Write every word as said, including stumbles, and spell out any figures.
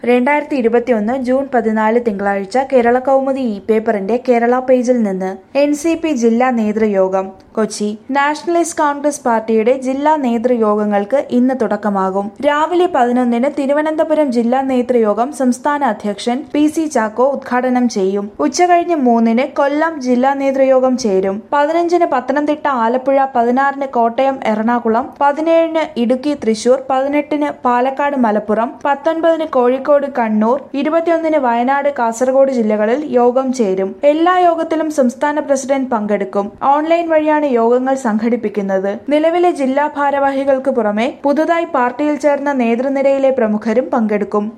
രണ്ടായിരത്തി ഇരുപത്തിയൊന്ന് ജൂൺ പതിനാല് തിങ്കളാഴ്ച കേരള കൗമുദി ഇ പേപ്പറിന്റെ കേരള പേജിൽ നിന്ന് എൻ സി പി ജില്ലാ നേതൃയോഗം കൊച്ചി. നാഷണലിസ്റ്റ് കോൺഗ്രസ് പാർട്ടിയുടെ ജില്ലാ നേതൃയോഗങ്ങൾക്ക് ഇന്ന് തുടക്കമാകും. രാവിലെ പതിനൊന്നിന് തിരുവനന്തപുരം ജില്ലാ നേതൃയോഗം സംസ്ഥാന അധ്യക്ഷൻ പി സി ചാക്കോ ഉദ്ഘാടനം ചെയ്യും. ഉച്ചകഴിഞ്ഞ് മൂന്നിന് കൊല്ലം ജില്ലാ നേതൃയോഗം ചേരും. പതിനഞ്ചിന് പത്തനംതിട്ട, ആലപ്പുഴ, പതിനാറിന് കോട്ടയം, എറണാകുളം, പതിനേഴിന് ഇടുക്കി, തൃശൂർ, പതിനെട്ടിന് പാലക്കാട്, മലപ്പുറം, പത്തൊൻപതിന് കോഴിക്കോട്, കണ്ണൂർ, ഇരുപത്തിയൊന്നിന് വയനാട്, കാസർഗോഡ് ജില്ലകളിൽ യോഗം ചേരും. എല്ലാ യോഗത്തിലും സംസ്ഥാന പ്രസിഡന്റ് പങ്കെടുക്കും. ഓൺലൈൻ വഴിയാണ് യോഗങ്ങൾ സംഘടിപ്പിക്കുന്നത്. നിലവിലെ ജില്ലാ ഭാരവാഹികൾക്ക് പുറമെ പുതുതായി പാർട്ടിയിൽ ചേർന്ന നേതൃനിരയിലെ പ്രമുഖരും പങ്കെടുക്കും.